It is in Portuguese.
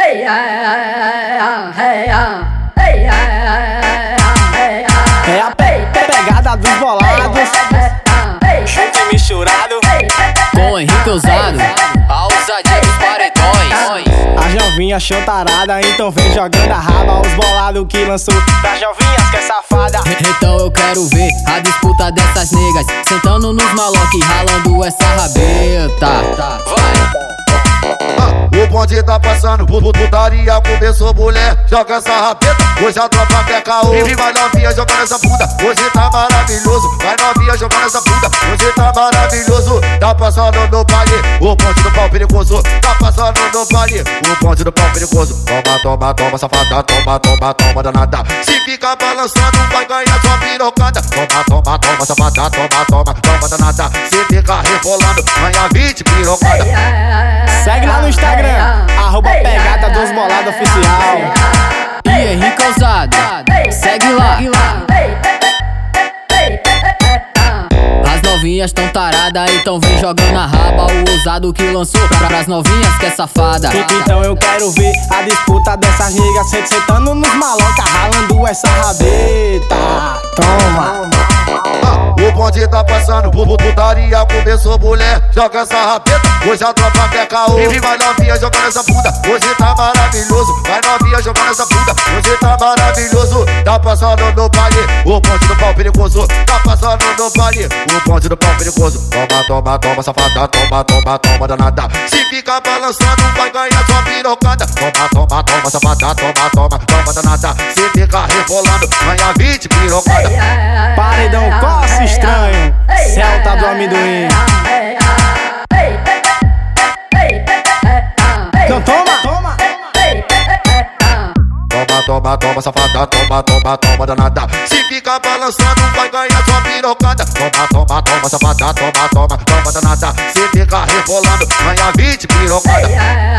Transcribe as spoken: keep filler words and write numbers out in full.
É a pe pegada dos bolados, junto e misturado com Henrique Ousado, a ousadia dos paredões. as novinhas chantarada, então vem jogando a raba. Os bolados que lançou das novinhas que é safada. Então eu quero ver a disputa dessas negas, sentando nos maloques, ralando essa rabeta. Vai! O bonde tá passando, putaria começou mulher, joga essa rapeta, hoje a tropa quer caô. E vai novinha jogando essa bunda, hoje tá maravilhoso. Vai novinha jogando essa bunda, hoje tá maravilhoso. Tá passando no baile, o bonde do pau perigoso. Tá passando no baile, o bonde do pau perigoso. Toma, toma, toma, safada, toma, toma, toma, danada. Se fica balançando, vai ganhar sua pirocada. Toma, toma, toma, safada, toma, toma, toma, danada. Se fica rebolando, ganha vinte pirocada. Segue lá no Instagram, arroba pegada dos bolados oficial. E Henrique Ousado, segue lá. As novinhas tão tarada, então vem jogando a raba. O ousado que lançou pras novinhas que é safada. Então eu quero ver a disputa dessas niggas, sentando nos maloca, ralando essa rabeta. Toma! O bonde tá passando, putaria começou mulher, joga essa rapeta, hoje a tropa quer caô. E vai novinha jogando essa bunda, hoje tá maravilhoso. Vai novinha jogando essa bunda, hoje tá maravilhoso. Tá passando no baile, o bonde do pau perigoso. Tá passando no baile, o bonde do pau perigoso. Toma, toma, toma, safada, toma, toma, toma, danada. Se fica balançando, vai ganhar sua pirocada. Toma, toma, toma, safada, toma, toma, toma, danada. Se fica rebolando, ganha vinte pirocada. Paredão Coça Estranho, Celta do amendoim. Então toma, toma. Toma, toma, toma, safada, toma, toma, toma, danada. Se fica balançando, vai ganhar sua pirocada. Toma, toma, toma, safada, toma, toma, toma, danada. Se fica rebolando, ganha vinte pirocada.